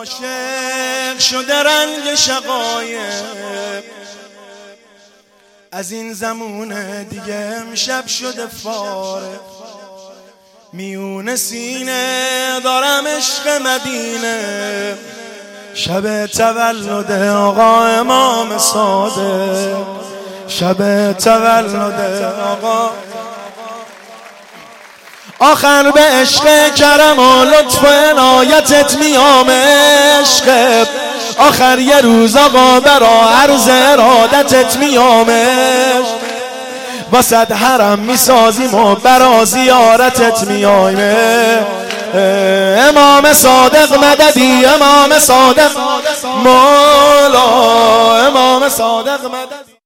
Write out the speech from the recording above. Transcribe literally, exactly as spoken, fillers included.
عاشق شده رنگ شقایق، از این زمونه دیگه امشب شده فارغ. میونه سینه دارم عشق مدینه، شب تولد آقا امام صادق، شب تولد آقا. آخر به عشق کرم و لطف و عنایتت میام عشق، آخر یه روز آقا برا عرض ارادتت میام عشق، واسد حرم میسازیم و برا زیارتت میایم. امام صادق مددی، امام صادق مولا، امام صادق مددی.